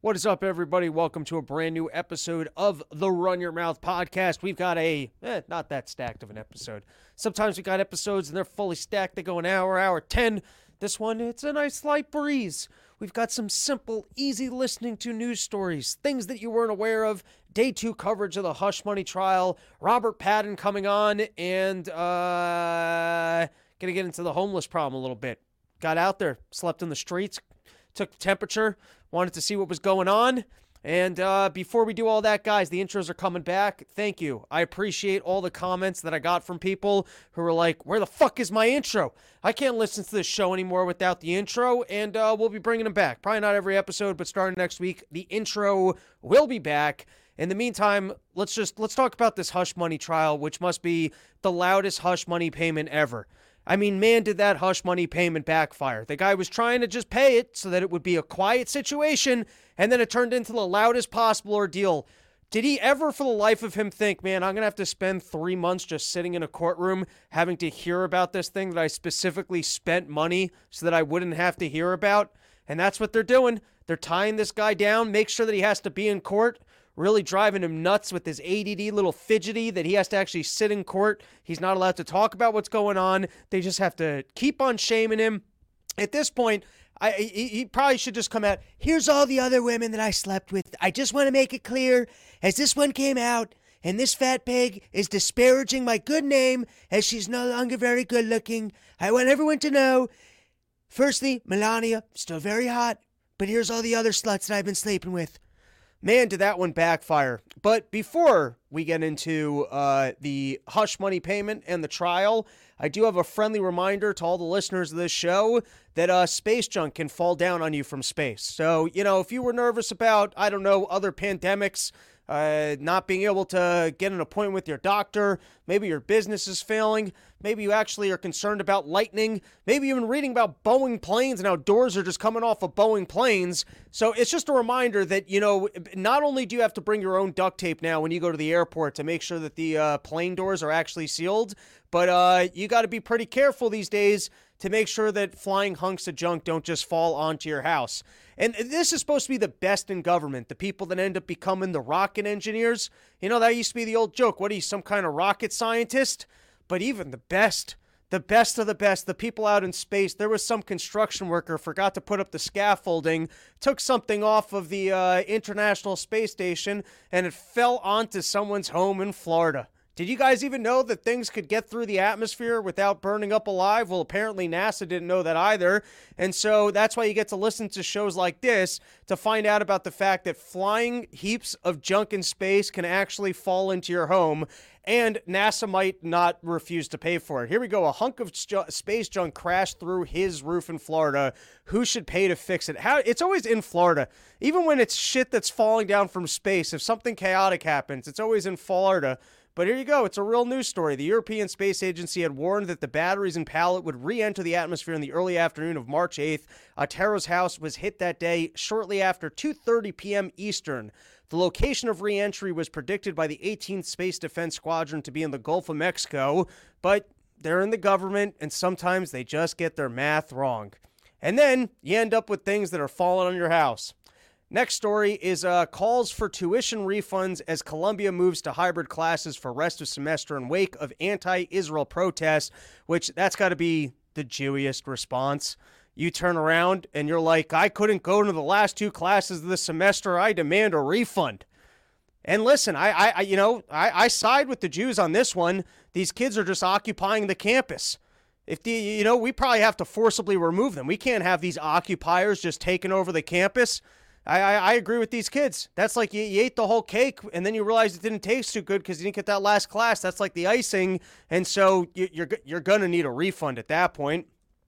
What is up, everybody? Welcome to a brand new episode of the Run Your Mouth podcast. We've got not that stacked of an episode. Sometimes we got episodes and they're fully stacked. They go an hour 10. This one, it's a nice light breeze. We've got some simple, easy listening to news stories, things that you weren't aware of, day 2 coverage of the Hush Money trial, Robert Patton coming on, and gonna get into the homeless problem a little bit. Got out there, slept in the streets, took the temperature, wanted to see what was going on. And before we do all that, guys, the intros are coming back. Thank you. I appreciate all the comments that I got from people who were like, where the fuck is my intro? I can't listen to this show anymore without the intro, and we'll be bringing them back. Probably not every episode, but starting next week, the intro will be back. In the meantime, let's talk about this Hush Money trial, which must be the loudest Hush Money payment ever. I mean, man, did that Hush Money payment backfire. The guy was trying to just pay it so that it would be a quiet situation, and then it turned into the loudest possible ordeal. Did he ever, for the life of him, think, man, I'm going to have to spend 3 months just sitting in a courtroom having to hear about this thing that I specifically spent money so that I wouldn't have to hear about? And that's what they're doing. They're tying this guy down, make sure that he has to be in court, really driving him nuts with his ADD little fidgety that he has to actually sit in court. He's not allowed to talk about what's going on. They just have to keep on shaming him. At this point, he probably should just come out. Here's all the other women that I slept with. I just want to make it clear, as this one came out, and this fat pig is disparaging my good name as she's no longer very good looking. I want everyone to know, firstly, Melania, still very hot, but here's all the other sluts that I've been sleeping with. Man, did that one backfire. But before we get into the Hush Money payment and the trial, I do have a friendly reminder to all the listeners of this show that space junk can fall down on you from space. So, if you were nervous about, other pandemics, not being able to get an appointment with your doctor, maybe your business is failing, maybe you actually are concerned about lightning, maybe you've been reading about Boeing planes and how doors are just coming off of Boeing planes. So it's just a reminder that, not only do you have to bring your own duct tape now when you go to the airport to make sure that the plane doors are actually sealed, but you got to be pretty careful these days to make sure that flying hunks of junk don't just fall onto your house. And this is supposed to be the best in government, the people that end up becoming the rocket engineers. That used to be the old joke. What are you, some kind of rocket scientist? But even the best of the best, the people out in space, there was some construction worker forgot to put up the scaffolding, took something off of the International Space Station, and it fell onto someone's home in Florida. Did you guys even know that things could get through the atmosphere without burning up alive? Well, apparently NASA didn't know that either. And so that's why you get to listen to shows like this to find out about the fact that flying heaps of junk in space can actually fall into your home, and NASA might not refuse to pay for it. Here we go. A hunk of space junk crashed through his roof in Florida. Who should pay to fix it? It's always in Florida. Even when it's shit that's falling down from space, if something chaotic happens, it's always in Florida. But here you go. It's a real news story. The European Space Agency had warned that the batteries in Pallet would re-enter the atmosphere in the early afternoon of March 8th. Ottero's house was hit that day shortly after 2:30 p.m. Eastern. The location of re-entry was predicted by the 18th Space Defense Squadron to be in the Gulf of Mexico, but they're in the government, and sometimes they just get their math wrong. And then you end up with things that are falling on your house. Next story is calls for tuition refunds as Columbia moves to hybrid classes for rest of semester in wake of anti-Israel protests, which that's got to be the Jewiest response. You turn around and you're like, I couldn't go to the last 2 classes of the semester. I demand a refund. And listen, I side with the Jews on this one. These kids are just occupying the campus. We probably have to forcibly remove them. We can't have these occupiers just taking over the campus. I agree with these kids. That's like you ate the whole cake and then you realized it didn't taste too good because you didn't get that last class. That's like the icing. And so you're going to need a refund at that point.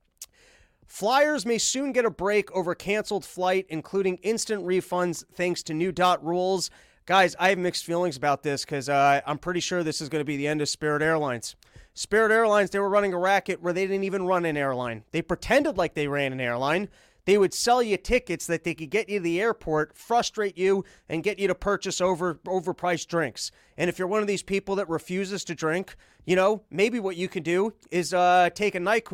Flyers may soon get a break over canceled flight, including instant refunds thanks to new DOT rules. Guys, I have mixed feelings about this because I'm pretty sure this is going to be the end of Spirit Airlines. Spirit Airlines, they were running a racket where they didn't even run an airline. They pretended like they ran an airline. They would sell you tickets that they could get you to the airport, frustrate you, and get you to purchase overpriced drinks. And if you're one of these people that refuses to drink, maybe what you can do is take a NyQuil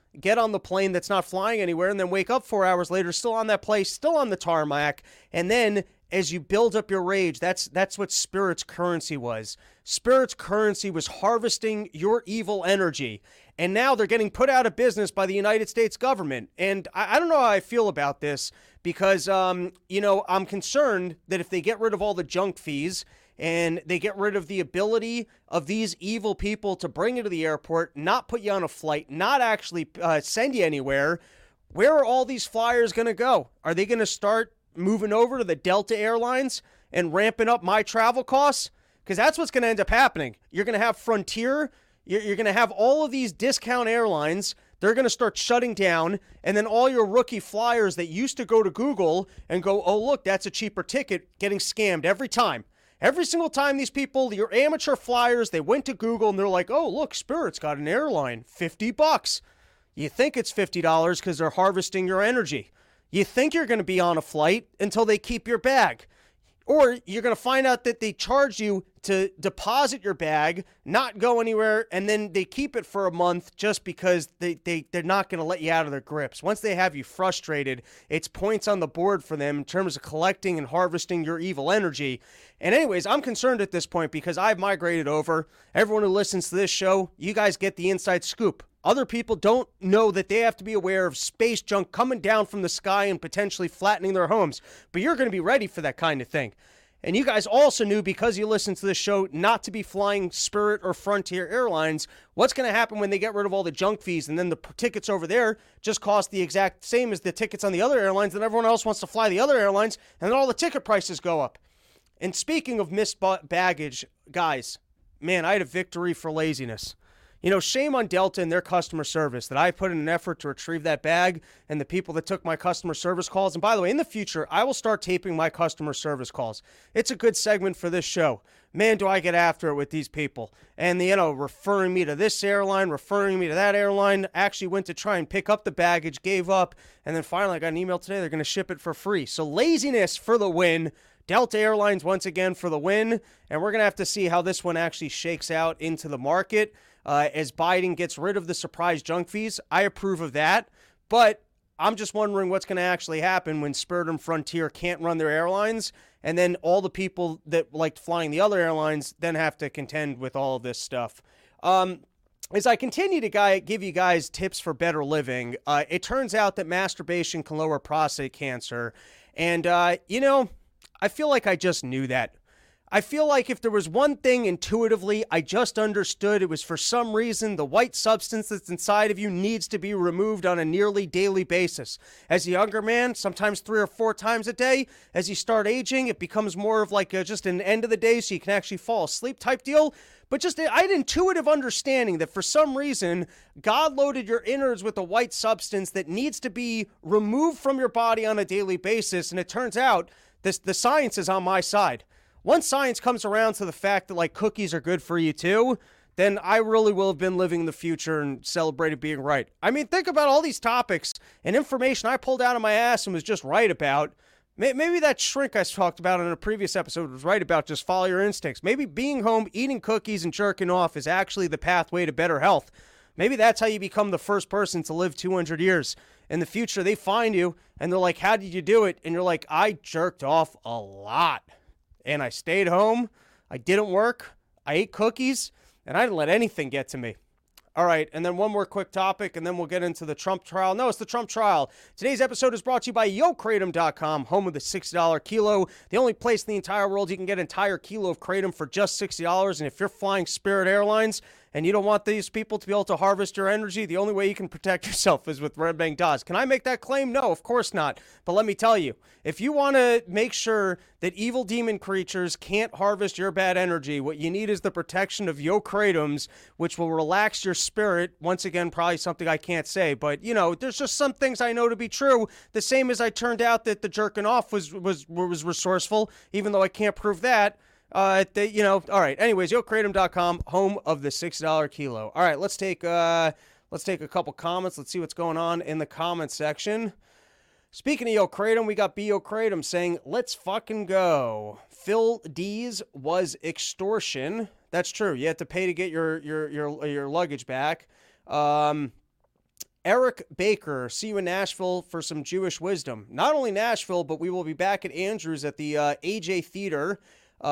get on the plane that's not flying anywhere, and then wake up 4 hours later, still on that place, still on the tarmac, and then as you build up your rage, that's what Spirit's currency was. Spirit's currency was harvesting your evil energy, and now they're getting put out of business by the United States government. And I don't know how I feel about this because, I'm concerned that if they get rid of all the junk fees and they get rid of the ability of these evil people to bring you to the airport, not put you on a flight, not actually send you anywhere, where are all these flyers going to go? Are they going to start moving over to the Delta Airlines and ramping up my travel costs? Because that's what's going to end up happening. You're going to have Frontier. You're going to have all of these discount airlines. They're going to start shutting down. And then all your rookie flyers that used to go to Google and go, oh, look, that's a cheaper ticket, getting scammed every time. Every single time these people, your amateur flyers, they went to Google and they're like, oh, look, Spirit's got an airline, $50. You think it's $50 because they're harvesting your energy. You think you're going to be on a flight until they keep your bag. Or you're going to find out that they charge you to deposit your bag, not go anywhere, and then they keep it for a month just because they're not going to let you out of their grips. Once they have you frustrated, it's points on the board for them in terms of collecting and harvesting your evil energy. And anyways, I'm concerned at this point because I've migrated over. Everyone who listens to this show, you guys get the inside scoop. Other people don't know that they have to be aware of space junk coming down from the sky and potentially flattening their homes. But you're going to be ready for that kind of thing. And you guys also knew, because you listen to this show, not to be flying Spirit or Frontier Airlines. What's going to happen when they get rid of all the junk fees and then the tickets over there just cost the exact same as the tickets on the other airlines, and everyone else wants to fly the other airlines, and then all the ticket prices go up. And speaking of missed baggage, guys, man, I had a victory for laziness. Shame on Delta and their customer service that I put in an effort to retrieve that bag and the people that took my customer service calls. And by the way, in the future, I will start taping my customer service calls. It's a good segment for this show. Man, do I get after it with these people. And, referring me to this airline, referring me to that airline, actually went to try and pick up the baggage, gave up, and then finally I got an email today. They're going to ship it for free. So laziness for the win. Delta Airlines once again for the win. And we're going to have to see how this one actually shakes out into the market. As Biden gets rid of the surprise junk fees. I approve of that, but I'm just wondering what's going to actually happen when Spirit and Frontier can't run their airlines, and then all the people that liked flying the other airlines then have to contend with all of this stuff. As I continue to give you guys tips for better living, it turns out that masturbation can lower prostate cancer, and, I feel like I just knew that. I feel like if there was one thing intuitively I just understood, it was for some reason the white substance that's inside of you needs to be removed on a nearly daily basis. As a younger man, sometimes 3 or 4 times a day. As you start aging, it becomes more of like just an end of the day so you can actually fall asleep type deal. But I had intuitive understanding that for some reason, God loaded your innards with a white substance that needs to be removed from your body on a daily basis. And it turns out the science is on my side. Once science comes around to the fact that cookies are good for you too, then I really will have been living the future and celebrated being right. I mean, think about all these topics and information I pulled out of my ass and was just right about. Maybe that shrink I talked about in a previous episode was right about just follow your instincts. Maybe being home, eating cookies, and jerking off is actually the pathway to better health. Maybe that's how you become the first person to live 200 years. In the future, they find you and they're like, how did you do it? And you're like, I jerked off a lot. And I stayed home, I didn't work, I ate cookies, and I didn't let anything get to me. All right, and then one more quick topic, and then we'll get into the Trump trial. No, it's the Trump trial. Today's episode is brought to you by YoKratom.com, home of the $60 kilo. The only place in the entire world you can get an entire kilo of kratom for just $60. And if you're flying Spirit Airlines and you don't want these people to be able to harvest your energy, the only way you can protect yourself is with Red Bang Dawes. Can I make that claim? No, of course not. But let me tell you, if you want to make sure that evil demon creatures can't harvest your bad energy, what you need is the protection of YoKratoms, which will relax your spirit. Once again, probably something I can't say, but there's just some things I know to be true. The same as I turned out that the jerking off was resourceful, even though I can't prove that. All right. Anyways, YoKratom.com, home of the $6 kilo. All right, let's take a couple comments. Let's see what's going on in the comment section. Speaking of YoKratom, we got BYoKratom saying, let's fucking go. Phil D's was extortion. That's true. You had to pay to get your luggage back. Eric Baker, see you in Nashville for some Jewish wisdom. Not only Nashville, but we will be back at Andrews at the AJ Theater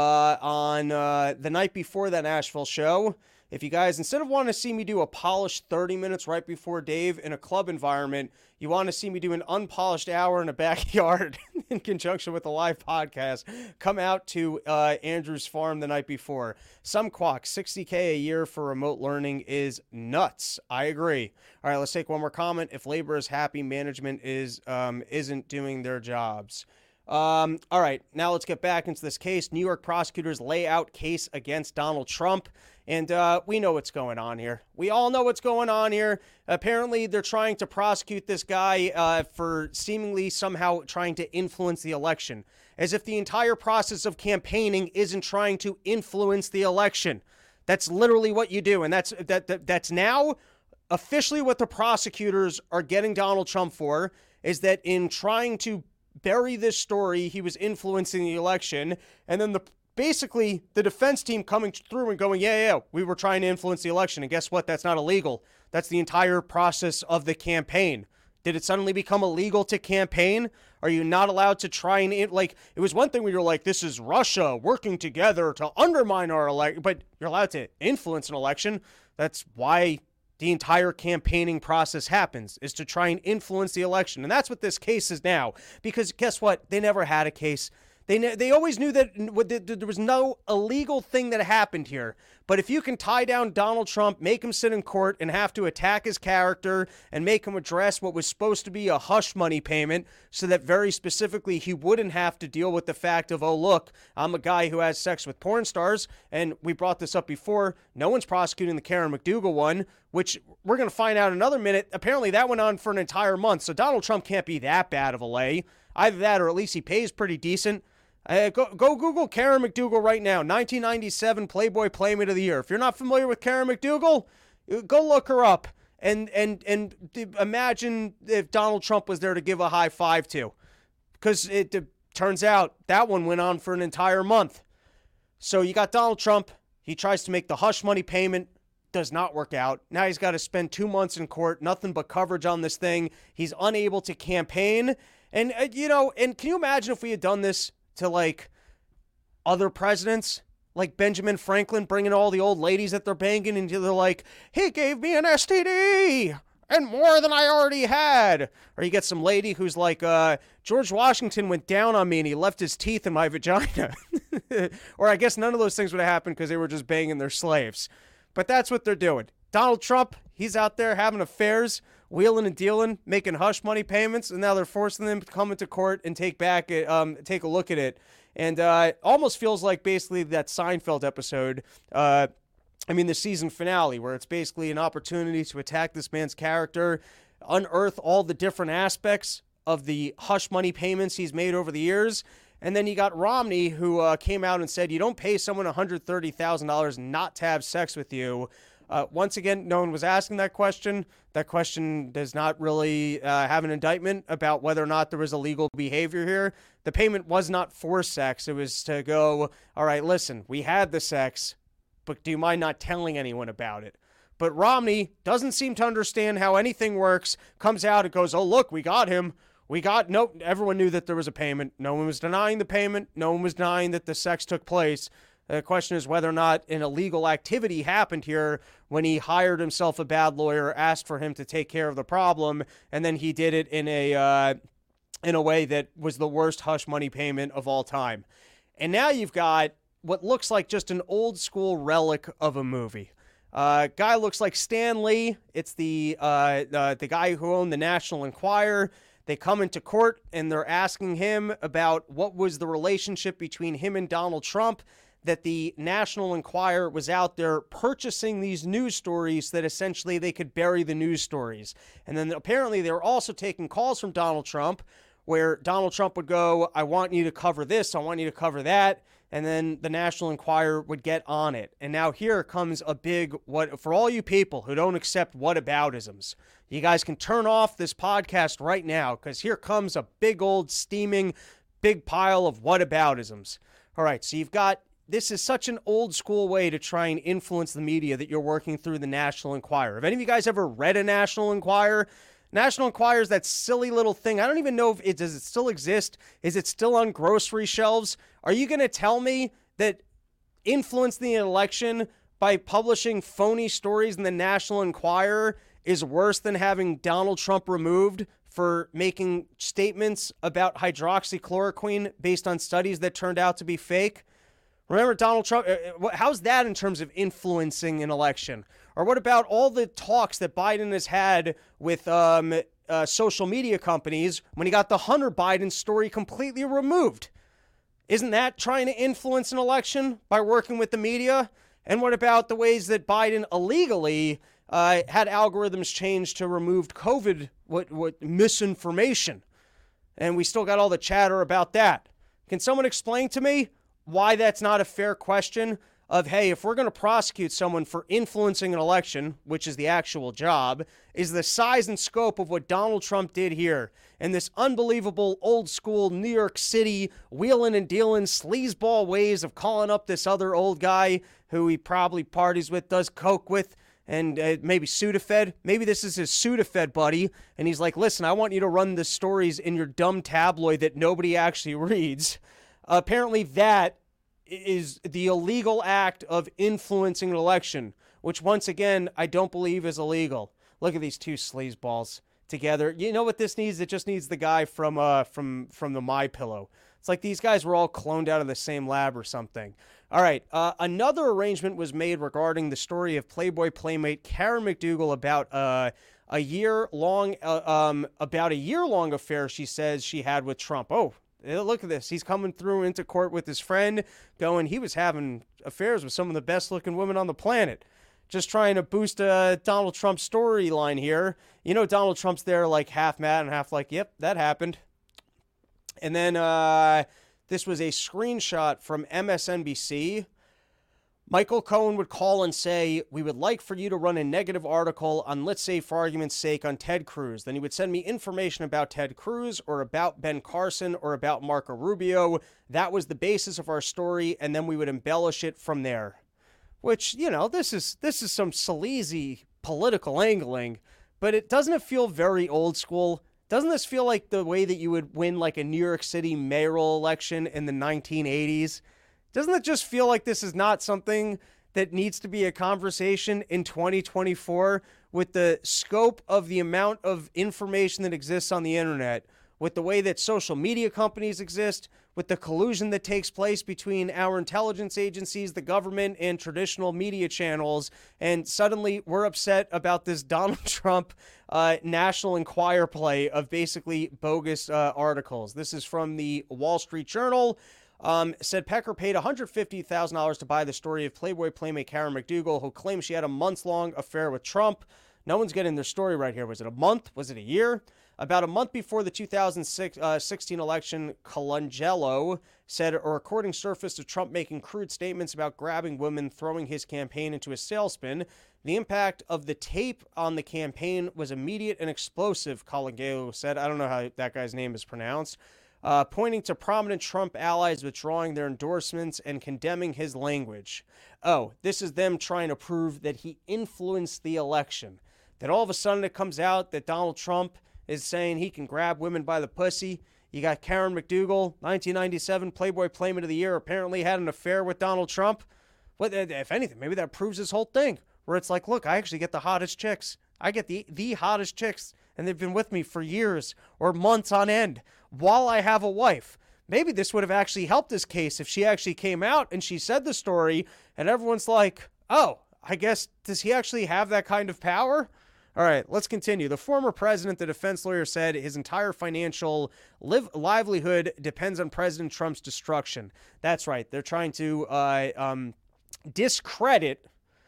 on the night before that Nashville show. If you guys, instead of wanting to see me do a polished 30 minutes right before Dave in a club environment, you want to see me do an unpolished hour in a backyard in conjunction with a live podcast, come out to Andrew's Farm the night before. Some quack, $60K a year for remote learning is nuts. I agree. All right, let's take one more comment. If labor is happy, management isn't doing their jobs. All right, now let's get back into this case. New York prosecutors lay out case against Donald Trump, and we know what's going on here. We all know what's going on here. Apparently, they're trying to prosecute this guy for seemingly somehow trying to influence the election, as if the entire process of campaigning isn't trying to influence the election. That's literally what you do, and that's now officially what the prosecutors are getting Donald Trump for, is that in trying to bury this story, he was influencing the election, and then basically the defense team coming through and going, yeah, we were trying to influence the election, and guess what? That's not illegal. That's the entire process of the campaign. Did it suddenly become illegal to campaign? Are you not allowed to try and, it was one thing when you're like, this is Russia working together to undermine our election, but you're allowed to influence an election. That's why the entire campaigning process happens, is to try and influence the election. And that's what this case is now. Because guess what? They never had a case. They always knew that there was no illegal thing that happened here. But if you can tie down Donald Trump, make him sit in court and have to attack his character and make him address what was supposed to be a hush money payment so that very specifically he wouldn't have to deal with the fact of, oh, look, I'm a guy who has sex with porn stars. And we brought this up before. No one's prosecuting the Karen McDougal one, which we're going to find out in another minute. Apparently that went on for an entire month. So Donald Trump can't be that bad of a lay. Either that or at least he pays pretty decent. Go Google Karen McDougal right now. 1997 Playboy Playmate of the Year. If you're not familiar with Karen McDougal, go look her up and imagine if Donald Trump was there to give a high five to. Because it turns out that one went on for an entire month. So you got Donald Trump. He tries to make the hush money payment. Does not work out. Now he's got to spend 2 months in court. Nothing but coverage on this thing. He's unable to campaign. And, and can you imagine if we had done this to other presidents, like Benjamin Franklin, bringing all the old ladies that they're banging, and they're like, he gave me an STD and more than I already had. Or you get some lady who's like, George Washington went down on me and he left his teeth in my vagina. Or I guess none of those things would have happened because they were just banging their slaves. But that's what they're doing. Donald Trump, he's out there having affairs, wheeling and dealing, making hush money payments, and now they're forcing them to come into court and take a look at it. And it almost feels like basically that Seinfeld episode, the season finale, where it's basically an opportunity to attack this man's character, unearth all the different aspects of the hush money payments he's made over the years. And then you got Romney, who came out and said, you don't pay someone $130,000 not to have sex with you. Once again, no one was asking that question. That question does not really have an indictment about whether or not there was illegal behavior here. The payment was not for sex. It was to go, all right, listen, we had the sex, but do you mind not telling anyone about it? But Romney doesn't seem to understand how anything works, comes out and goes, oh, look, we got him. Nope, everyone knew that there was a payment. No one was denying the payment. No one was denying that the sex took place. The question is whether or not an illegal activity happened here when he hired himself a bad lawyer, asked for him to take care of the problem, and then he did it in a way that was the worst hush money payment of all time. And now you've got what looks like just an old school relic of a movie. Guy looks like Stan Lee. It's the guy who owned the National Enquirer. They come into court and they're asking him about what was the relationship between him and Donald Trump, that the National Enquirer was out there purchasing these news stories that essentially they could bury the news stories. And then apparently they were also taking calls from Donald Trump where Donald Trump would go, I want you to cover this, I want you to cover that. And then the National Enquirer would get on it. And now here comes a big, for all you people who don't accept whataboutisms, you guys can turn off this podcast right now, because here comes a big old steaming big pile of whataboutisms. All right, so you've got this is such an old school way to try and influence the media that you're working through the National Enquirer. Have any of you guys ever read a National Enquirer? National Enquirer is that silly little thing. I don't even know if it does it still exist. Is it still on grocery shelves? Are you going to tell me that influencing the election by publishing phony stories in the National Enquirer is worse than having Donald Trump removed for making statements about hydroxychloroquine based on studies that turned out to be fake? Remember Donald Trump? How's that in terms of influencing an election? Or what about all the talks that Biden has had with social media companies when he got the Hunter Biden story completely removed? Isn't that trying to influence an election by working with the media? And what about the ways that Biden illegally had algorithms changed to remove COVID, what misinformation? And we still got all the chatter about that. Can someone explain to me why that's not a fair question of, hey, if we're going to prosecute someone for influencing an election, which is the actual job, is the size and scope of what Donald Trump did here and this unbelievable old school New York City wheeling and dealing sleazeball ways of calling up this other old guy who he probably parties with, does coke with, and maybe Sudafed. Maybe this is his Sudafed buddy, and he's like, listen, I want you to run the stories in your dumb tabloid that nobody actually reads. Apparently that is the illegal act of influencing an election, which once again, I don't believe is illegal. Look at these two sleazeballs together. You know what this needs? It just needs the guy from the MyPillow. It's like these guys were all cloned out of the same lab or something. All right. Another arrangement was made regarding the story of Playboy Playmate Karen McDougal about a year-long affair she says she had with Trump. Oh, look at this. He's coming through into court with his friend going, he was having affairs with some of the best looking women on the planet. Just trying to boost Donald Trump's storyline here. You know, Donald Trump's there like half mad and half like, yep, that happened. And then this was a screenshot from MSNBC. Michael Cohen would call and say, we would like for you to run a negative article on, let's say, for argument's sake, on Ted Cruz. Then he would send me information about Ted Cruz or about Ben Carson or about Marco Rubio. That was the basis of our story, and then we would embellish it from there. Which, you know, this is some sleazy political angling, but doesn't it feel very old school? Doesn't this feel like the way that you would win like a New York City mayoral election in the 1980s? Doesn't it just feel like this is not something that needs to be a conversation in 2024 with the scope of the amount of information that exists on the internet, with the way that social media companies exist, with the collusion that takes place between our intelligence agencies, the government, and traditional media channels, and suddenly we're upset about this Donald Trump National Enquirer play of basically bogus articles. This is from the Wall Street Journal. Said Pecker paid $150,000 to buy the story of Playboy Playmate Karen McDougal, who claimed she had a months-long affair with Trump. No one's getting their story right here. Was it a month? Was it a year? About a month before the 2016 election, Colangelo said a recording surfaced of Trump making crude statements about grabbing women, throwing his campaign into a tailspin. The impact of the tape on the campaign was immediate and explosive, Colangelo said. I don't know how that guy's name is pronounced. Pointing to prominent Trump allies withdrawing their endorsements and condemning his language. Oh, this is them trying to prove that he influenced the election. That all of a sudden it comes out that Donald Trump is saying he can grab women by the pussy. You got Karen McDougal, 1997 Playboy Playmate of the Year, apparently had an affair with Donald Trump. What, if anything, maybe that proves this whole thing, where it's like, look, I actually get the hottest chicks. I get the hottest chicks, and they've been with me for years or months on end while I have a wife. Maybe this would have actually helped this case if she actually came out and she said the story, and everyone's like, oh, I guess, does he actually have that kind of power? All right, let's continue. The former president, the defense lawyer, said his entire financial livelihood depends on President Trump's destruction. That's right. They're trying to discredit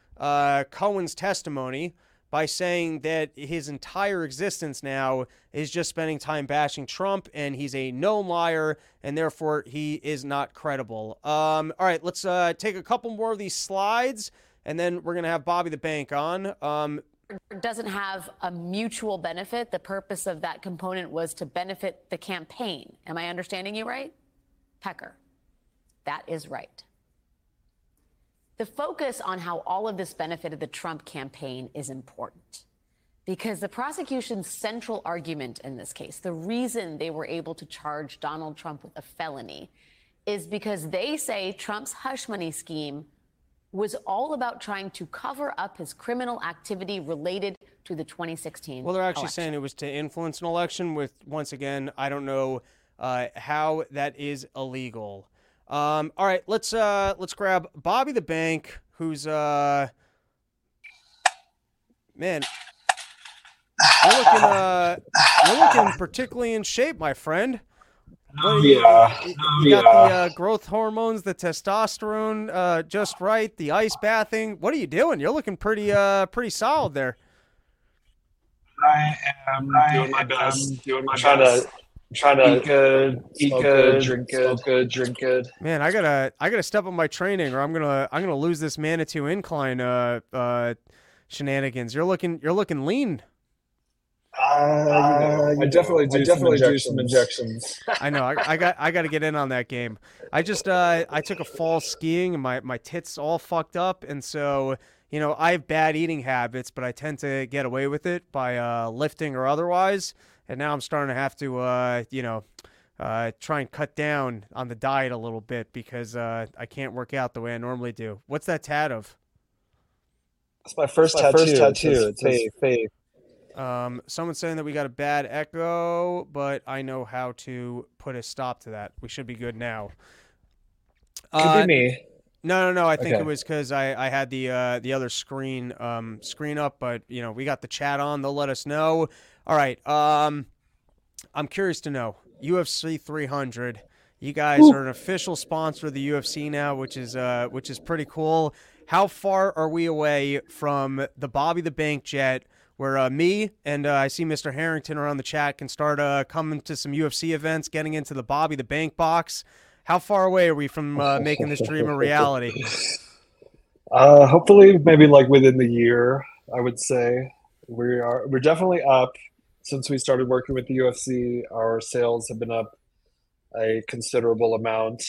Cohen's testimony by saying that his entire existence now is just spending time bashing Trump, and he's a known liar, and therefore he is not credible. All right, let's take a couple more of these slides, and then we're going to have Bobby the Bank on. Doesn't have a mutual benefit. The purpose of that component was to benefit the campaign. Am I understanding you right? Pecker. That is right. The focus on how all of this benefited the Trump campaign is important because the prosecution's central argument in this case, the reason they were able to charge Donald Trump with a felony, is because they say Trump's hush money scheme was all about trying to cover up his criminal activity related to the 2016 Well, they're actually election. saying it was to influence an election with, once again, I don't know how that is illegal. All right, let's grab Bobby the Bank, who's man, you're looking particularly in shape, my friend. You got the growth hormones, the testosterone just right, the ice bathing. What are you doing? You're looking pretty solid there. I am doing my best. Trying to eat good, drink good. Man, I gotta step up my training, or I'm gonna lose this Manitou incline shenanigans. You're looking lean. I definitely do some injections. I know. I got to get in on that game. I took a fall skiing and my tits all fucked up, and so I have bad eating habits, but I tend to get away with it by lifting or otherwise. And now I'm starting to have to try and cut down on the diet a little bit because I can't work out the way I normally do. What's that tat of? It's my first tattoo. It's faith. Someone's saying that we got a bad echo, but I know how to put a stop to that. We should be good now. Could be me. No. I think it was because I had the other screen up, but we got the chat on. They'll let us know. All right. I'm curious to know UFC 300. You guys are an official sponsor of the UFC now, which is pretty cool. How far are we away from the Bobby the Bank jet, where me and I see Mr. Harrington around the chat can start coming to some UFC events, getting into the Bobby the Bank box? How far away are we from making this dream a reality? Hopefully, maybe like within the year, I would say. We're definitely up. Since we started working with the UFC, our sales have been up a considerable amount.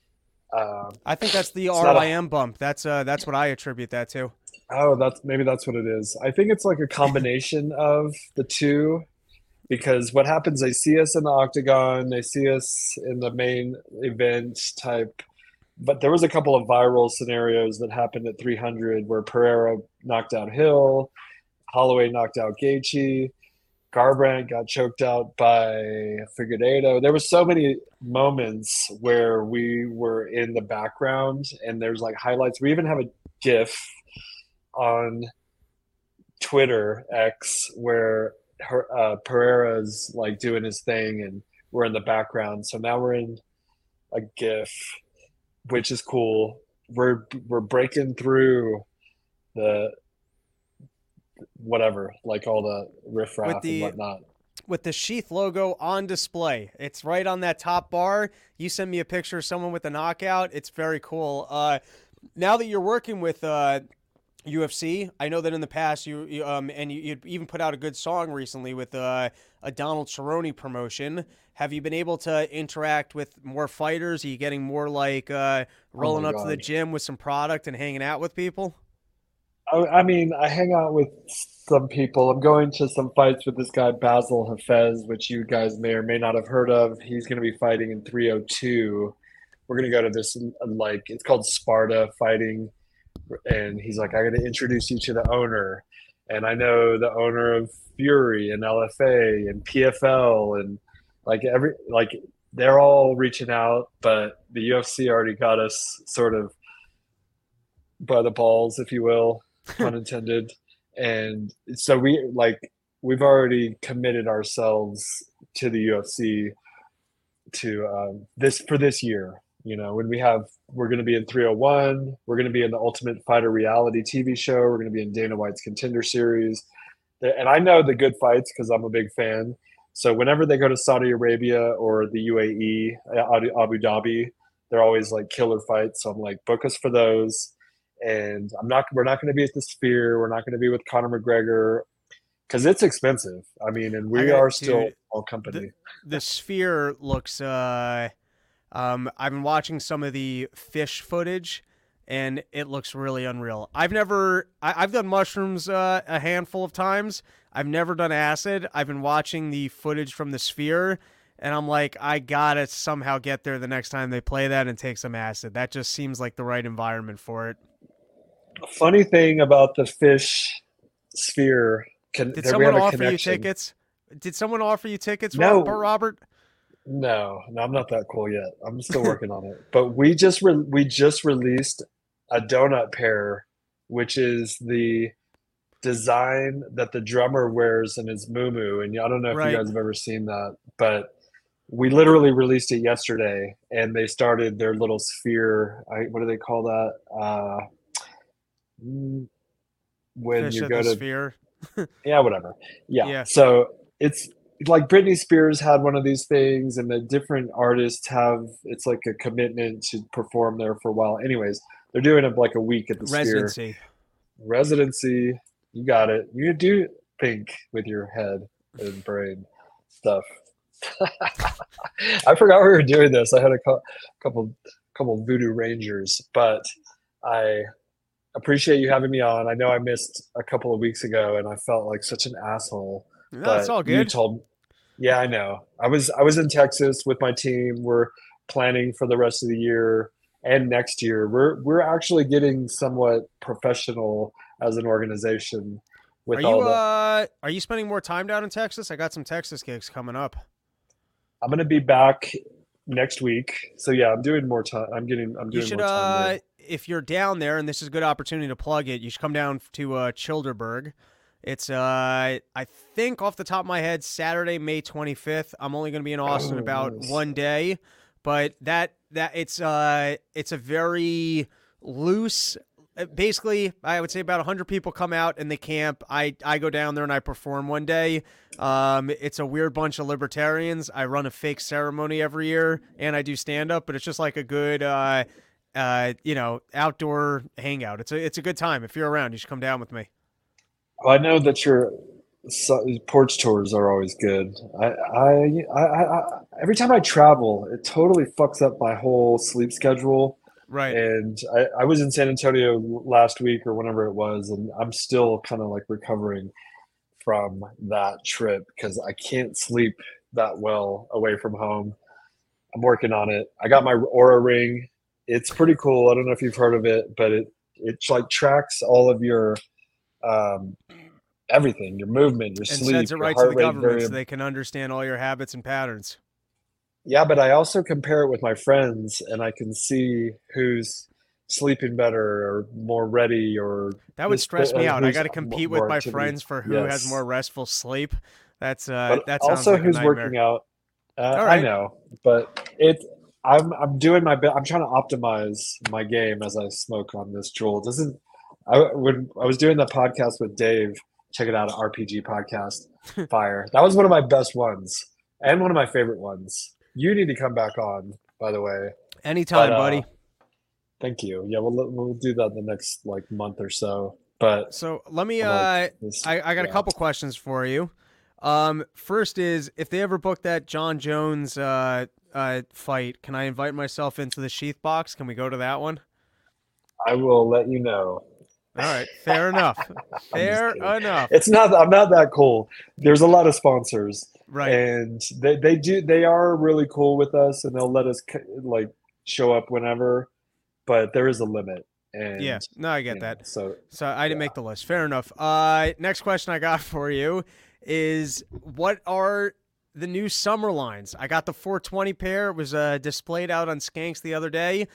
I think that's the RYM bump. That's what I attribute that to. Oh, that's what it is. I think it's like a combination of the two, because what happens, they see us in the octagon, they see us in the main event type, but there was a couple of viral scenarios that happened at 300 where Pereira knocked out Hill, Holloway knocked out Gaethje, Garbrandt got choked out by Figueiredo. There were so many moments where we were in the background, and there's like highlights. We even have a GIF on Twitter X where Pereira's like doing his thing, and we're in the background. So now we're in a GIF, which is cool. We're breaking through the whatever, like all the riffraff and whatnot. With the Sheath logo on display. It's right on that top bar. You send me a picture of someone with a knockout. It's very cool. Now that you're working with UFC, I know that in the past you even put out a good song recently with a Donald Cerrone promotion. Have you been able to interact with more fighters? Are you getting more like rolling up to the gym with some product and hanging out with people? I mean, I hang out with some people. I'm going to some fights with this guy, Basil Hafez, which you guys may or may not have heard of. He's going to be fighting in 302. We're going to go to this, like, it's called Sparta Fighting. And he's like, I got to introduce you to the owner. And I know the owner of Fury and LFA and PFL. And, they're all reaching out. But the UFC already got us sort of by the balls, if you will. Pun intended. And so we've already committed ourselves to the UFC to this year. When we're going to be in 301, we're going to be in the Ultimate Fighter reality TV show, we're going to be in Dana White's Contender Series, and I know the good fights because I'm a big fan. So whenever they go to Saudi Arabia or the UAE, Abu Dhabi, they're always like killer fights. So I'm like, book us for those. And we're not going to be at the Sphere. We're not going to be with Conor McGregor because it's expensive. I mean, and we are still a small company. The Sphere looks, I've been watching some of the fish footage, and it looks really unreal. I've done mushrooms a handful of times. I've never done acid. I've been watching the footage from the Sphere, and I'm like, I gotta somehow get there the next time they play that and take some acid. That just seems like the right environment for it. Funny thing about the Fish Sphere, Did we someone have a offer you connection. tickets? Did someone offer you tickets, No. Robert? No, I'm not that cool yet. I'm still working on it. But we just released a donut pair, which is the design that the drummer wears in his muumuu. And I don't know if you Right. guys have ever seen that, but we literally released it yesterday, and they started their little sphere. What do they call that? When Fish you at go the to Sphere. yeah, whatever. Yeah. Yeah. So it's like Britney Spears had one of these things, and the different artists have it's like a commitment to perform there for a while. Anyways, they're doing it like a week at the Sphere. Residency. Residency. You got it. You do think with your head and brain stuff. I forgot we were doing this. I had a couple Voodoo Rangers, but I appreciate you having me on. I know I missed a couple of weeks ago, and I felt like such an asshole. No, it's But all you good. told, yeah, I know. I was in Texas with my team. We're planning for the rest of the year and next year. We're actually getting somewhat professional as an organization with all the. Are you spending more time down in Texas? I got some Texas gigs coming up. I'm gonna be back next week, so yeah, I'm doing more time. I'm You doing should, more time there. if you're down there, and this is a good opportunity to plug it, you should come down to Childerberg. It's, I think off the top of my head, Saturday, May 25th. I'm only going to be in Austin Oh, about nice. one day, but that it's a very loose. Basically, I would say about 100 people come out and they camp. I go down there and I perform one day. It's a weird bunch of libertarians. I run a fake ceremony every year and I do stand up, but it's just like a good, outdoor hangout. It's a good time. If you're around, you should come down with me. Well, I know that your porch tours are always good. Every time I travel, it totally fucks up my whole sleep schedule. Right. And I was in San Antonio last week or whenever it was, and I'm still kind of like recovering from that trip because I can't sleep that well away from home. I'm working on it. I got my Aura ring. It's pretty cool. I don't know if you've heard of it, but it like tracks all of your um, everything, your movement, your And sleep, sends it your right to heart the rate government so variability. they can understand all your habits and patterns. Yeah, but I also compare it with my friends, and I can see who's sleeping better or more ready, or That would stress me out. I who's got to compete with more my activity. friends for who has Yes, more restful sleep. but That sounds also like a who's nightmare. working out. All I right. know, but I'm doing my best. I'm trying to optimize my game as I smoke on this Juul. Doesn't when I was doing the podcast with Dave, check it out, RPG podcast, Fire. That was one of my best ones and one of my favorite ones. You need to come back on, by the way. Anytime, But buddy. thank you. Yeah, we'll do that in the next like month or so. But So let me. I'm like this, I got a yeah. couple questions for you. First is if they ever book that John Jones fight, can I invite myself into the Sheath box? Can we go to that one? I will let you know. All right, fair enough. I'm just Fair kidding. enough. It's not. I'm not that cool. There's a lot of sponsors, Right. and they are really cool with us, and they'll let us like show up whenever. But there is a limit, and Yeah. No, I get that. so So I didn't yeah. make the list. Fair enough. Next question I got for you is what are the new summer lines? I got the 420 pair. It was displayed out on Skanks the other day.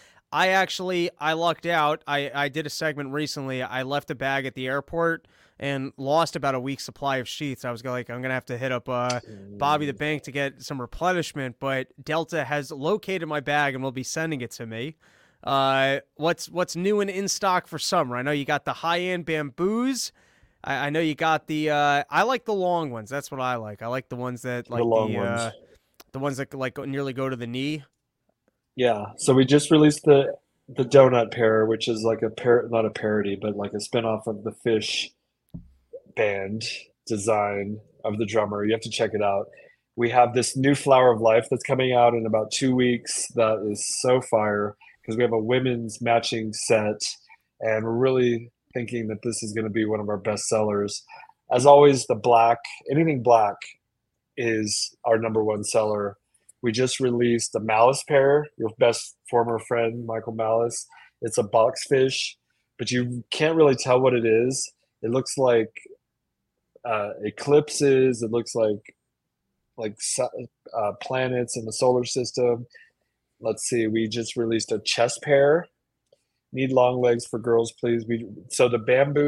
I lucked out. I did a segment recently. I left a bag at the airport and lost about a week's supply of sheaths. I was like, I'm going to have to hit up Bobby the Bank to get some replenishment, but Delta has located my bag and will be sending it to me. What's new and in stock for summer? I know you got the high-end bamboos. I know you got the I like the long ones. That's what I like. I like the ones that like The long ones. the ones that like nearly go to the knee. Yeah. So we just released the donut pair, which is like not a parody, but like a spinoff of the Fish band design of the drummer. You have to check it out. We have this new Flower of Life that's coming out in about 2 weeks that is so fire. because we have a women's matching set, and we're really thinking that this is going to be one of our best sellers. As always, the black, anything black is our number one seller. We just released the Malice pair, your best former friend, Michael Malice. It's a box fish, but you can't really tell what it is. It looks like eclipses. It looks like planets in the solar system. Let's see. We just released a chest pair. Need long legs for girls, please. So the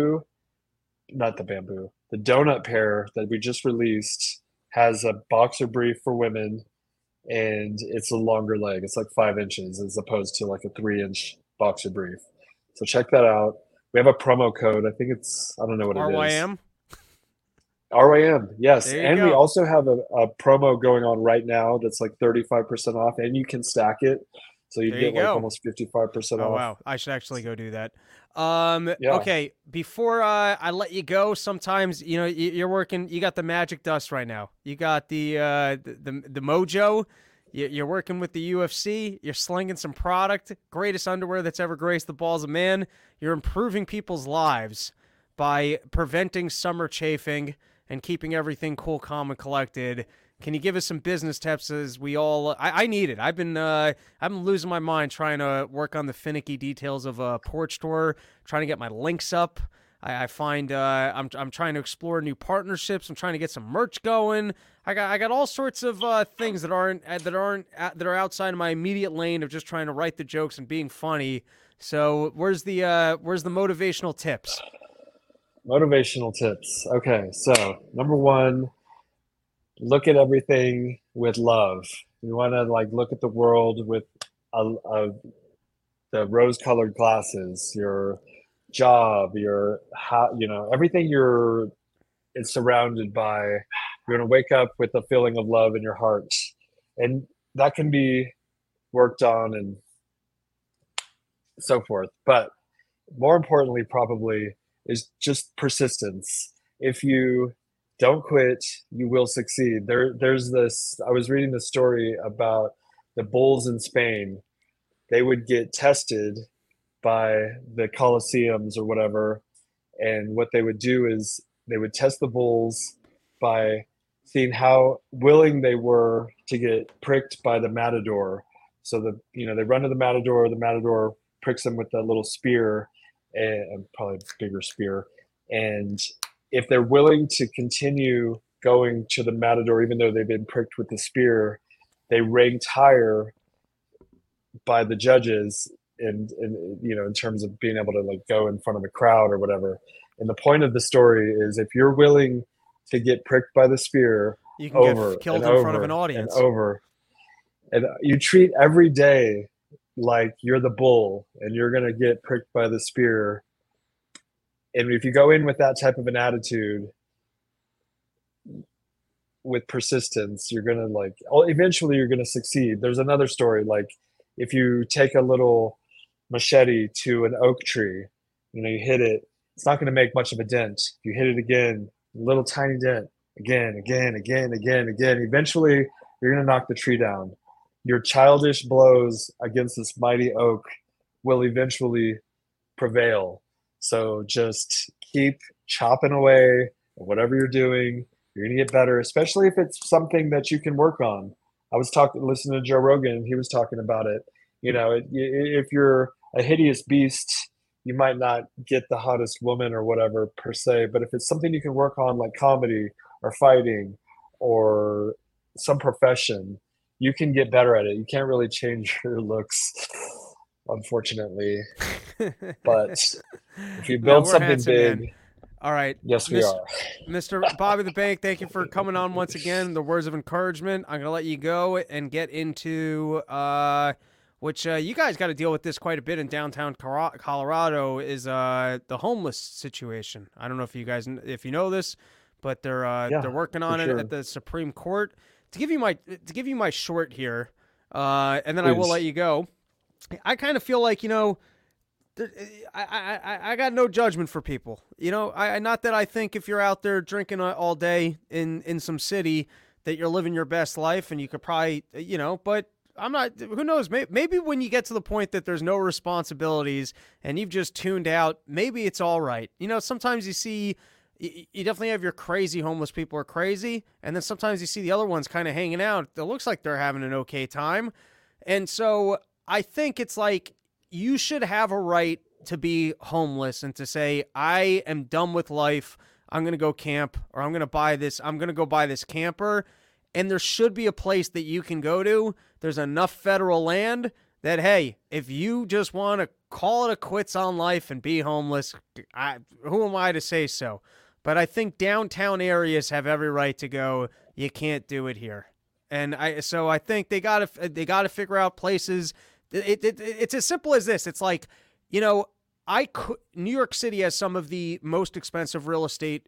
donut pair that we just released has a boxer brief for women, and it's a longer leg. It's like 5 inches as opposed to like a 3-inch boxer brief. So check that out. We have a promo code. I think I don't know what it is. RYM? RYM, yes. And go. we also have a promo going on right now that's like 35% off, and you can stack it. So you get like almost 55% off. Oh, wow. I should actually go do that. Yeah. Okay, before I let you go, sometimes, you're working, you got the magic dust right now. You got the mojo. You're working with the UFC. You're slinging some product. Greatest underwear that's ever graced the balls of man. You're improving people's lives by preventing summer chafing and keeping everything cool, calm, and collected. Can you give us some business tips as we all... I need it. I've been losing my mind trying to work on the finicky details of a porch store, trying to get my links up. I find I'm trying to explore new partnerships. I'm trying to get some merch going. I got all sorts of things that are outside of my immediate lane of just trying to write the jokes and being funny. So where's the motivational tips? Motivational tips. Okay, so number one, look at everything with love. You want to like look at the world with the rose-colored glasses. Your job, everything is surrounded by. You're going to wake up with a feeling of love in your heart, and that can be worked on and so forth. But more importantly, probably, is just persistence. If you don't quit, you will succeed. There's this, I was reading the story about the bulls in Spain. They would get tested by the Colosseums or whatever. And what they would do is they would test the bulls by seeing how willing they were to get pricked by the matador. So they run to the matador pricks them with that little spear, and probably a bigger spear. And if they're willing to continue going to the matador, even though they've been pricked with the spear, they ranked higher by the judges in terms of being able to like go in front of a crowd or whatever. And the point of the story is if you're willing to get pricked by the spear, you can get killed in front of an audience. And you treat every day like you're the bull and you're going to get pricked by the spear. And if you go in with that type of an attitude, with persistence, you're going to eventually you're going to succeed. There's another story. Like if you take a little machete to an oak tree, you hit it, it's not going to make much of a dent. You hit it again, little tiny dent, again. Eventually you're going to knock the tree down. Your childish blows against this mighty oak will eventually prevail. So just keep chopping away at whatever you're doing. You're going to get better, especially if it's something that you can work on. I was listening to Joe Rogan. He was talking about it. If you're a hideous beast, you might not get the hottest woman or whatever per se. But if it's something you can work on, like comedy or fighting or some profession, you can get better at it. You can't really change your looks, unfortunately. But if you build something big, man. All right. Yes, we are. Mr. Bobby the Bank, thank you for coming on once again. The words of encouragement. I'm going to let you go and get into which you guys got to deal with this quite a bit in downtown Colorado is the homeless situation. I don't know if you know this, but they're working on it at the Supreme Court. To give you my short here, and then Please. I will let you go. I kind of feel like I got no judgment for people. Not that I think if you're out there drinking all day in some city that you're living your best life and you could probably, but I'm not, who knows? Maybe when you get to the point that there's no responsibilities and you've just tuned out, maybe it's all right. You know, sometimes you see, you definitely have your crazy homeless people are crazy. And then sometimes you see the other ones kind of hanging out. It looks like they're having an okay time. And so I think it's like, you should have a right to be homeless and to say, I am done with life. I'm going to go camp, or I'm going to go buy this camper. And there should be a place that you can go to. There's enough federal land that, hey, if you just want to call it quits on life and be homeless, who am I to say so? But I think downtown areas have every right to go, you can't do it here. And so I think they got to figure out places. It's as simple as this. It's like, you know, New York City has some of the most expensive real estate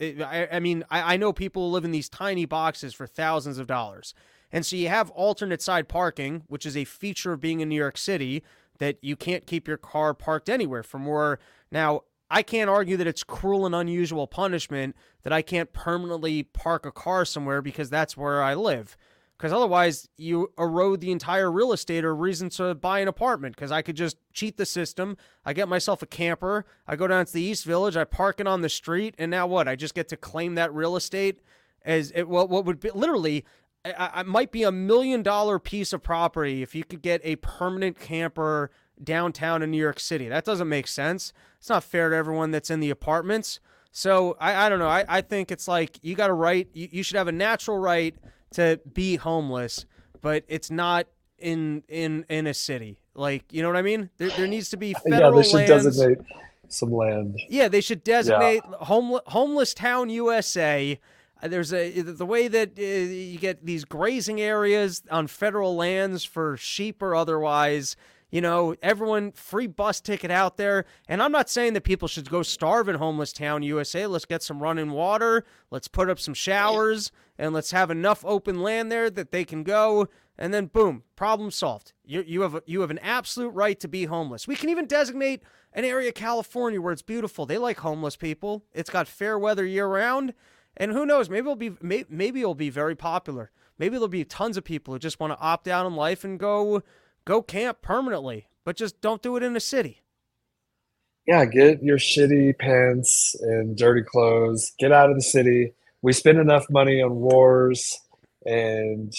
I know people who live in these tiny boxes for thousands of dollars. And so you have alternate side parking, which is a feature of being in New York City, that you can't keep your car parked anywhere for more. Now, I can't argue that it's cruel and unusual punishment that I can't permanently park a car somewhere because that's where I live. Because otherwise, you erode the entire real estate or reason to buy an apartment. Because I could just cheat the system. I get myself a camper. I go down to the East Village. I park it on the street. And now what? I just get to claim that real estate as what would be literally, it might be $1 million piece of property if you could get a permanent camper downtown in New York City. That doesn't make sense. It's not fair to everyone that's in the apartments. So I don't know. I think it's like you got a right. You should have a natural right to be homeless, but it's not in a city. Like, you know what I mean? There needs to be federal they should lands. designate some land. Yeah, they should designate homeless town USA. There's the way that you get these grazing areas on federal lands for sheep or otherwise. You know, everyone, free bus ticket out there. And I'm not saying that people should go starve in homeless town USA. Let's get some running water. Let's put up some showers. And let's have enough open land there that they can go. And then, boom, problem solved. You have an absolute right to be homeless. We can even designate an area of California where it's beautiful. They like homeless people. It's got fair weather year-round. And who knows, maybe it'll be very popular. Maybe there'll be tons of people who just want to opt out in life and go camp permanently, but just don't do it in a city. Yeah, get your shitty pants and dirty clothes. Get out of the city. We spend enough money on wars and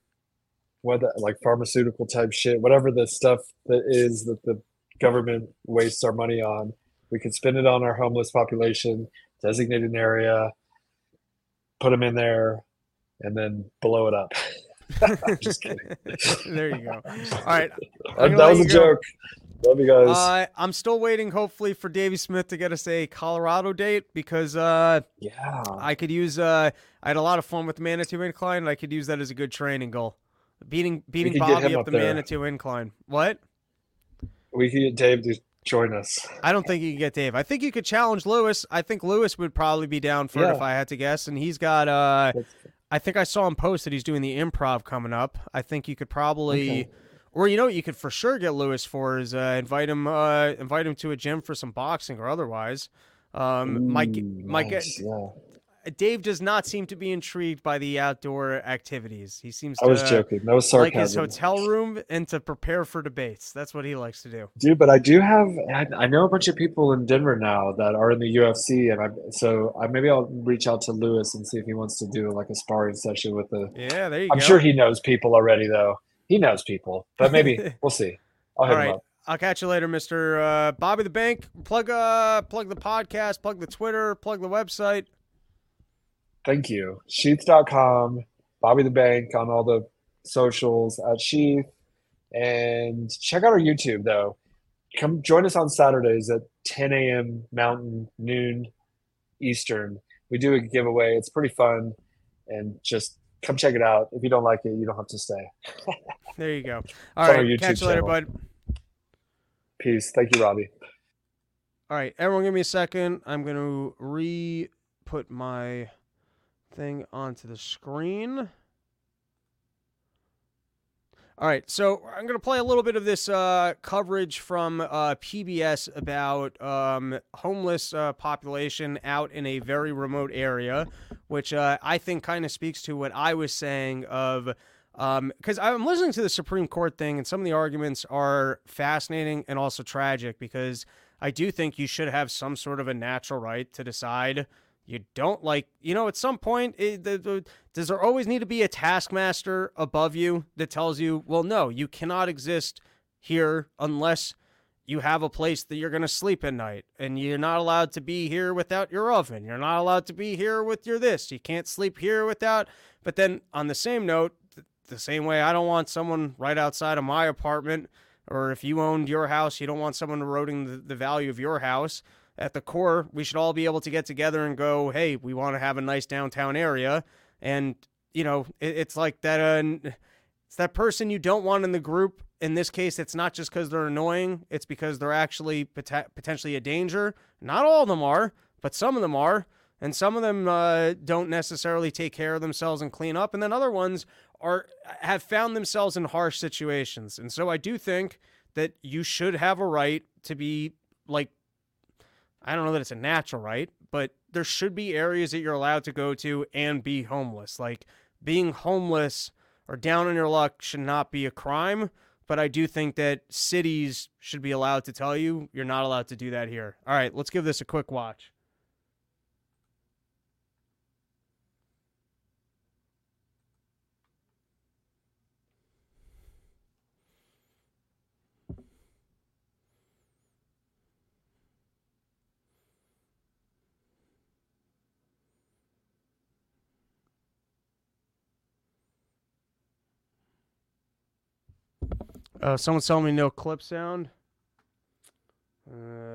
like pharmaceutical type shit, whatever the stuff that is that the government wastes our money on. We could spend it on our homeless population, designate an area, put them in there, and then blow it up. I'm just kidding. There you go. All right. That was a joke. Love you guys. I'm still waiting, hopefully, for Davey Smith to get us a Colorado date because I could use. I had a lot of fun with the Manitou Incline, and I could use that as a good training goal. Beating Bobby up the Manitou Incline. What? We could get Dave to join us. I don't think you can get Dave. I think you could challenge Lewis. I think Lewis would probably be down for it if I had to guess, and he's got. I think I saw him post that he's doing the Improv coming up. I think you could probably. Okay. Or you know what you could for sure get Lewis for is invite him to a gym for some boxing or otherwise. Dave does not seem to be intrigued by the outdoor activities. He seems to. I was joking. That was sarcasm. Like his hotel room and to prepare for debates. That's what he likes to do. Dude, but I know a bunch of people in Denver now that are in the UFC, and maybe I'll reach out to Lewis and see if he wants to do like a sparring session with the. Yeah, there you go. I'm sure he knows people already, though. He knows people, but maybe we'll see. I'll hit him up. I'll catch you later, Mr. Bobby the Bank. Plug the podcast, plug the Twitter, plug the website. Thank you. Sheath.com, Bobby the Bank on all the socials at Sheath. And check out our YouTube, though. Come join us on Saturdays at 10 a.m. Mountain, noon Eastern. We do a giveaway. It's pretty fun. And just come check it out. If you don't like it, you don't have to stay. There you go. All right. Catch you later, bud. Peace. Thank you, Robbie. All right. Everyone give me a second. I'm going to re-put my thing onto the screen. All right, so I'm going to play a little bit of this coverage from PBS about homeless population out in a very remote area, which I think kind of speaks to what I was saying of Because I'm listening to the Supreme Court thing, and some of the arguments are fascinating and also tragic, because I do think you should have some sort of a natural right to decide you don't like, at some point, does there always need to be a taskmaster above you that tells you, well, no, you cannot exist here unless you have a place that you're going to sleep at night, and you're not allowed to be here without your oven. You're not allowed to be here with your this. You can't sleep here without. But then on the same note, the same way I don't want someone right outside of my apartment, or if you owned your house, you don't want someone eroding the value of your house. At the core, we should all be able to get together and go, hey, we want to have a nice downtown area. And, it's like that, it's that person you don't want in the group. In this case, it's not just because they're annoying. It's because they're actually potentially a danger. Not all of them are, but some of them are. And some of them don't necessarily take care of themselves and clean up. And then other ones have found themselves in harsh situations. And so I do think that you should have a right to be, like, I don't know that it's a natural right, but there should be areas that you're allowed to go to and be homeless. Like, being homeless or down on your luck should not be a crime. But I do think that cities should be allowed to tell you you're not allowed to do that here. All right, let's give this a quick watch. Someone's telling me no clip sound. All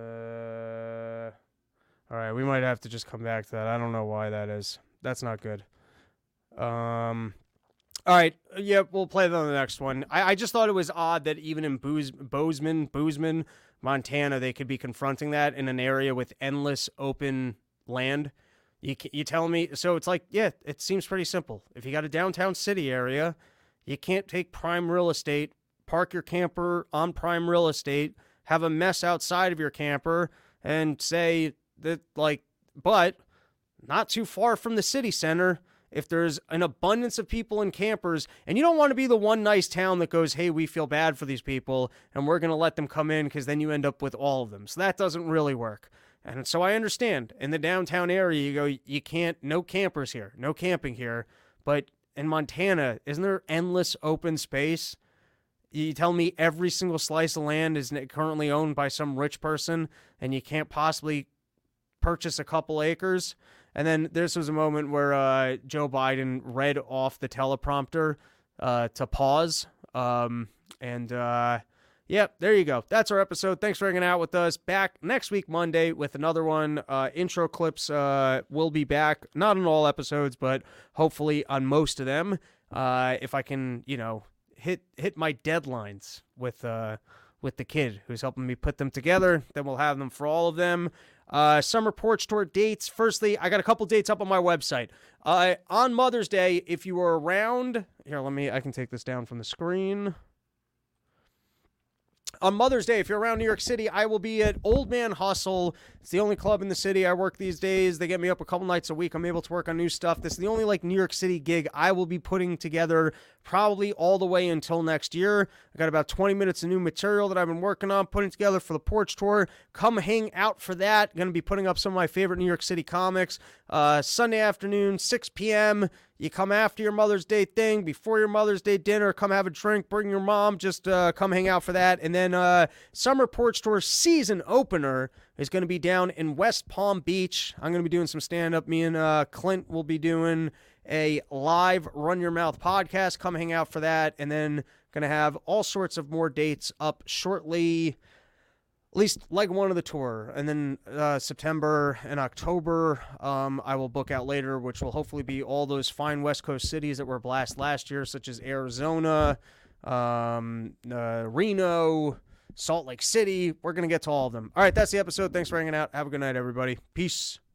right, we might have to just come back to that. I don't know why that is. That's not good. All right, yeah, we'll play that on the next one. I just thought it was odd that even in Bozeman, Montana, they could be confronting that in an area with endless open land. You tell me, so it's like, yeah, it seems pretty simple. If you got a downtown city area, you can't take prime real estate, park your camper on prime real estate, have a mess outside of your camper, and say that, like, but not too far from the city center, if there's an abundance of people and campers, and you don't want to be the one nice town that goes, hey, we feel bad for these people, and we're going to let them come in, because then you end up with all of them. So that doesn't really work. And so I understand, in the downtown area, you go, you can't, no campers here, no camping here, but in Montana, isn't there endless open space? You tell me every single slice of land is currently owned by some rich person, and you can't possibly purchase a couple acres? And then this was a moment where Joe Biden read off the teleprompter to pause. Yeah, there you go. That's our episode. Thanks for hanging out with us. Back next week, Monday, with another one. Intro clips will be back. Not on all episodes, but hopefully on most of them. If I can, hit my deadlines with the kid who's helping me put them together, then we'll have them for all of them. Summer Porch Tour dates. Firstly, I got a couple dates up on my website. On Mother's Day, if you were around, here, I can take this down from the screen. On Mother's Day, if you're around New York City, I will be at Old Man Hustle. It's the only club in the city I work these days. They get me up a couple nights a week. I'm able to work on new stuff. This is the only New York City gig I will be putting together probably all the way until next year. I got about 20 minutes of new material that I've been working on, putting together for the Porch Tour. Come hang out for that. Going to be putting up some of my favorite New York City comics. Sunday afternoon, 6 p.m., you come after your Mother's Day thing, before your Mother's Day dinner, come have a drink, bring your mom, just come hang out for that. And then Summer Porch Tour season opener is going to be down in West Palm Beach. I'm going to be doing some stand-up. Me and Clint will be doing a live Run Your Mouth podcast. Come hang out for that. And then going to have all sorts of more dates up shortly. At least leg one of the tour. And then September and October, I will book out later, which will hopefully be all those fine West Coast cities that were a blast last year, such as Arizona, Reno, Salt Lake City. We're going to get to all of them. All right, that's the episode. Thanks for hanging out. Have a good night, everybody. Peace.